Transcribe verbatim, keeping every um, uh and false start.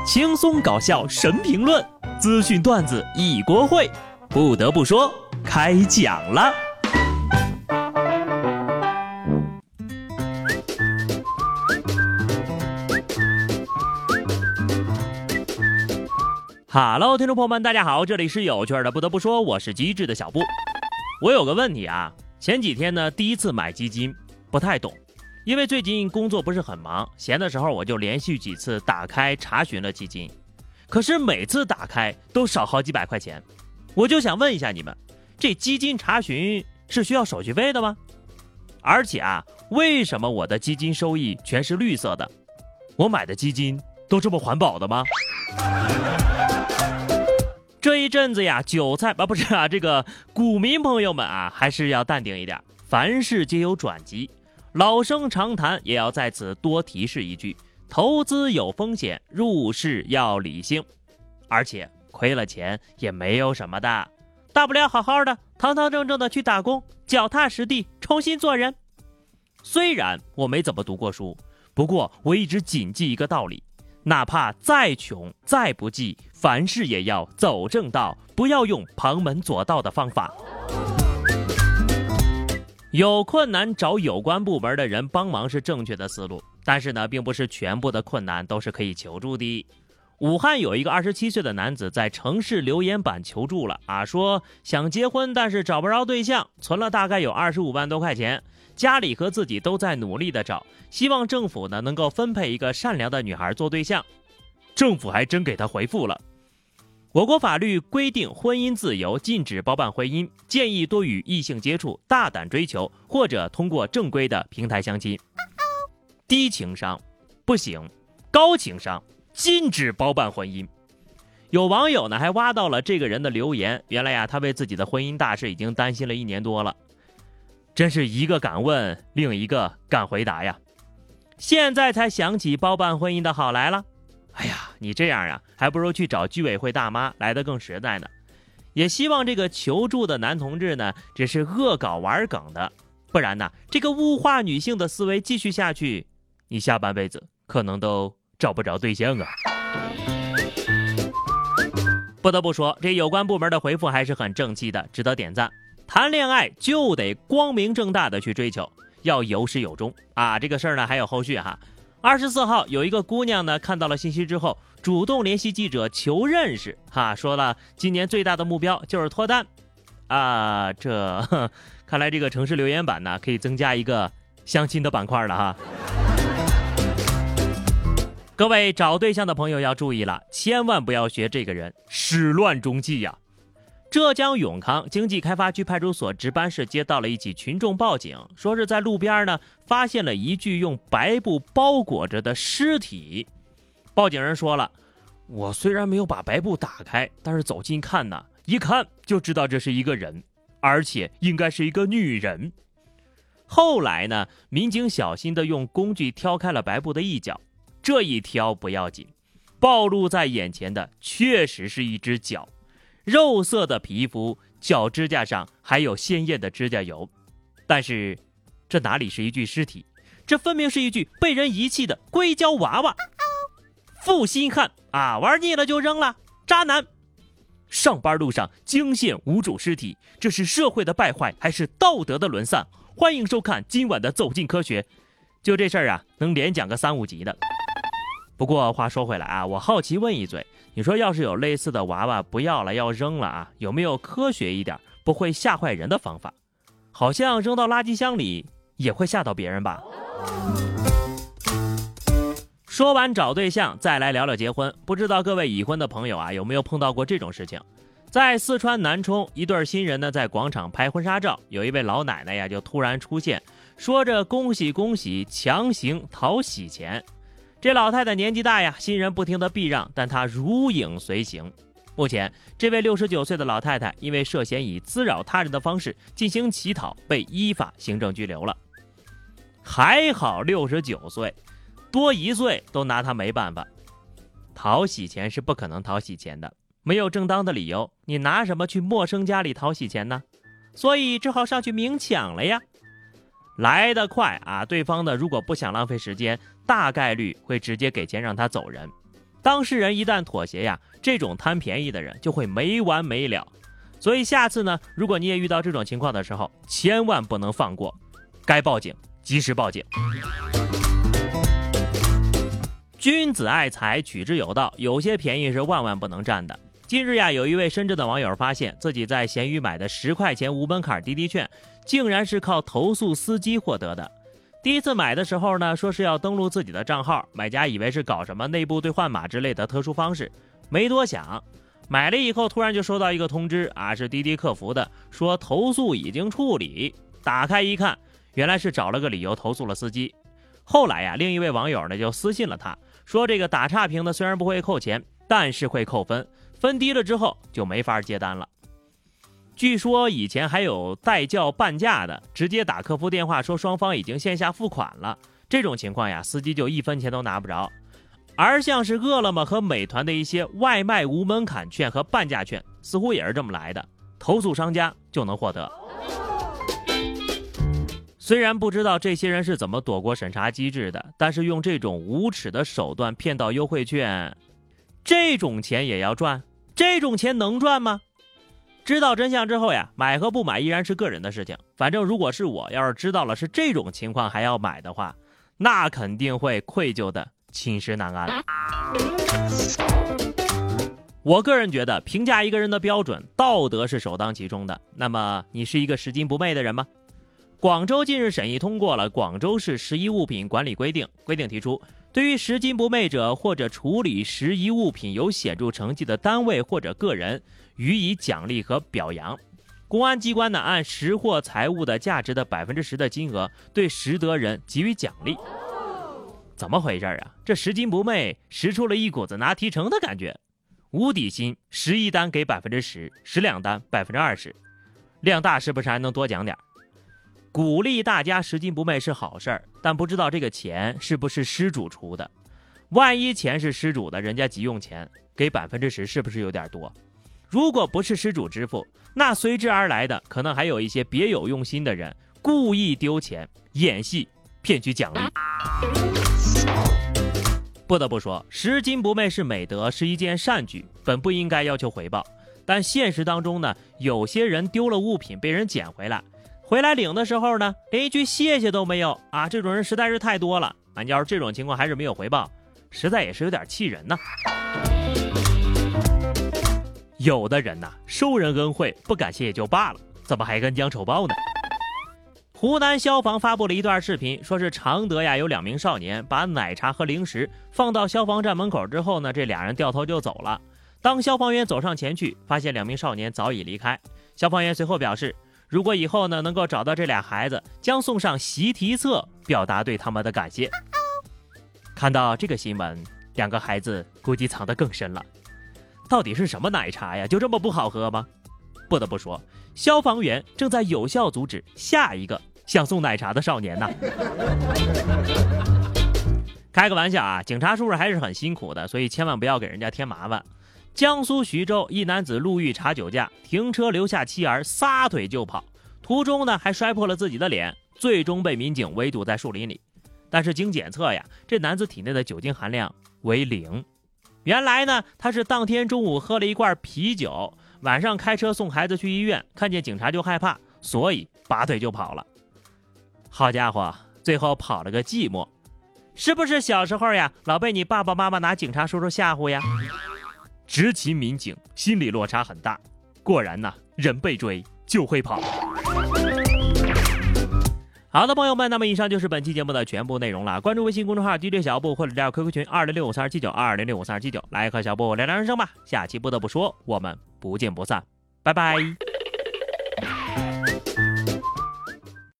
轻松搞笑神评论，资讯段子一锅烩。不得不说，开讲了。Hello， 听众朋友们，大家好，这里是有趣的。不得不说，我是机智的小布。我有个问题啊，前几天呢，第一次买基金，不太懂。因为最近工作不是很忙，闲的时候我就连续几次打开查询了基金，可是每次打开都少好几百块钱。我就想问一下你们，这基金查询是需要手续费的吗？而且啊，为什么我的基金收益全是绿色的？我买的基金都这么环保的吗？这一阵子呀，韭菜啊不是啊，这个股民朋友们啊，还是要淡定一点，凡事皆有转机。老生常谈，也要在此多提示一句，投资有风险，入市要理性。而且亏了钱也没有什么的，大不了好好的堂堂正正的去打工，脚踏实地重新做人。虽然我没怎么读过书，不过我一直谨记一个道理，哪怕再穷再不济，凡事也要走正道，不要用旁门左道的方法。有困难找有关部门的人帮忙是正确的思路，但是呢，并不是全部的困难都是可以求助的。武汉有一个二十七岁的男子在城市留言板求助了啊，说想结婚，但是找不着对象，存了大概有二十五万多块钱，家里和自己都在努力的找，希望政府呢能够分配一个善良的女孩做对象。政府还真给他回复了。我国法律规定婚姻自由，禁止包办婚姻，建议多与异性接触，大胆追求，或者通过正规的平台相亲。低情商不行，高情商禁止包办婚姻。有网友呢还挖到了这个人的留言，原来呀他为自己的婚姻大事已经担心了一年多了。真是一个敢问，另一个敢回答呀。现在才想起包办婚姻的好来了。哎呀，你这样啊，还不如去找居委会大妈来得更实在呢。也希望这个求助的男同志呢，只是恶搞玩梗的，不然呢，这个物化女性的思维继续下去，你下半辈子可能都找不着对象啊。不得不说，这有关部门的回复还是很正气的，值得点赞。谈恋爱就得光明正大的去追求，要有始有终啊！这个事儿呢还有后续哈。二十四号有一个姑娘呢看到了信息之后，主动联系记者求认识哈，说了今年最大的目标就是脱单啊。这呵看来这个城市留言板呢可以增加一个相亲的板块了哈。各位找对象的朋友要注意了，千万不要学这个人，始乱终弃呀。浙江永康经济开发区派出所值班室接到了一起群众报警，说是在路边呢发现了一具用白布包裹着的尸体。报警人说了，我虽然没有把白布打开，但是走近看呢，一看就知道这是一个人，而且应该是一个女人。后来呢，民警小心地用工具挑开了白布的一角，这一挑不要紧，暴露在眼前的确实是一只脚。肉色的皮肤，脚指甲上还有鲜艳的指甲油，但是这哪里是一具尸体，这分明是一具被人遗弃的硅胶娃娃。负心汉啊，玩腻了就扔了，渣男。上班路上惊现无主尸体，这是社会的败坏还是道德的沦丧？欢迎收看今晚的走进科学。就这事儿啊，能连讲个三五集的。不过话说回来啊，我好奇问一嘴，你说要是有类似的娃娃不要了要扔了啊，有没有科学一点不会吓坏人的方法？好像扔到垃圾箱里也会吓到别人吧。说完找对象，再来聊聊结婚。不知道各位已婚的朋友啊，有没有碰到过这种事情？在四川南充，一对新人呢在广场拍婚纱照，有一位老奶奶呀就突然出现，说着恭喜恭喜，强行讨喜钱。这老太太年纪大呀，新人不停地避让，但她如影随形。目前，这位六十九岁的老太太因为涉嫌以滋扰他人的方式进行乞讨，被依法行政拘留了。还好六十九岁，多一岁都拿她没办法。讨喜钱是不可能讨喜钱的，没有正当的理由，你拿什么去陌生家里讨喜钱呢？所以只好上去明抢了呀。来得快啊，对方呢如果不想浪费时间，大概率会直接给钱让他走人。 当事人一旦妥协呀，这种贪便宜的人就会没完没了。所以下次呢，如果你也遇到这种情况的时候，千万不能放过，该报警及时报警。君子爱财，取之有道，有些便宜是万万不能占的。近日呀，有一位深圳的网友发现自己在闲鱼买的十块钱无门槛滴滴券，竟然是靠投诉司机获得的。第一次买的时候呢，说是要登录自己的账号，买家以为是搞什么内部兑换码之类的特殊方式，没多想，买了以后突然就收到一个通知啊，是滴滴客服的，说投诉已经处理。打开一看，原来是找了个理由投诉了司机。后来呀，另一位网友呢就私信了他，说这个打差评的虽然不会扣钱，但是会扣分，分低了之后就没法接单了。据说以前还有代叫半价的，直接打客服电话说双方已经线下付款了，这种情况呀，司机就一分钱都拿不着。而像是饿了么和美团的一些外卖无门槛券和半价券，似乎也是这么来的，投诉商家就能获得。虽然不知道这些人是怎么躲过审查机制的，但是用这种无耻的手段骗到优惠券，这种钱也要赚？这种钱能赚吗？知道真相之后呀，买和不买依然是个人的事情。反正如果是我，要是知道了是这种情况还要买的话，那肯定会愧疚的寝食难安。我个人觉得，评价一个人的标准，道德是首当其冲的。那么，你是一个拾金不昧的人吗？广州近日审议通过了《广州市拾遗物品管理规定》，规定提出，对于拾金不昧者或者处理拾遗物品有显著成绩的单位或者个人，予以奖励和表扬。公安机关呢，按拾获财物的价值的百分之十的金额，对拾得人给予奖励。怎么回事啊？这拾金不昧拾出了一股子拿提成的感觉。无底薪，拾一单给百分之十，拾两单百分之二十，量大是不是还能多奖点？鼓励大家拾金不昧是好事儿，但不知道这个钱是不是失主出的。万一钱是失主的，人家急用钱，给百分之十是不是有点多？如果不是失主支付，那随之而来的可能还有一些别有用心的人故意丢钱演戏骗取奖励。不得不说，拾金不昧是美德，是一件善举，本不应该要求回报。但现实当中呢，有些人丢了物品被人捡回来，回来领的时候呢，连一句谢谢都没有啊！这种人实在是太多了。啊，要是这种情况还是没有回报，实在也是有点气人呢。有的人呐、啊，收人恩惠不感谢也就罢了，怎么还恩将仇报呢？湖南消防发布了一段视频，说是常德呀有两名少年把奶茶和零食放到消防站门口之后呢，这俩人掉头就走了。当消防员走上前去，发现两名少年早已离开。消防员随后表示，如果以后呢能够找到这俩孩子，将送上习题册，表达对他们的感谢。看到这个新闻，两个孩子估计藏得更深了。到底是什么奶茶呀？就这么不好喝吗？不得不说，消防员正在有效阻止下一个想送奶茶的少年呢。开个玩笑啊，警察叔叔还是很辛苦的，所以千万不要给人家添麻烦。江苏徐州一男子路遇查酒驾，停车留下妻儿，撒腿就跑，途中呢还摔破了自己的脸，最终被民警围堵在树林里。但是经检测呀，这男子体内的酒精含量为零。原来呢，他是当天中午喝了一罐啤酒，晚上开车送孩子去医院，看见警察就害怕，所以拔腿就跑了。好家伙，最后跑了个寂寞。是不是小时候呀，老被你爸爸妈妈拿警察叔叔吓唬呀？执勤民警心理落差很大，果然呐、啊，人被追就会跑。好的，朋友们，那么以上就是本期节目的全部内容了。关注微信公众号 D J 小布，或者加 Q Q 群二零六五三二七九二零六五三二七九，来和小布聊聊人生吧。下期不得不说，我们不见不散，拜拜。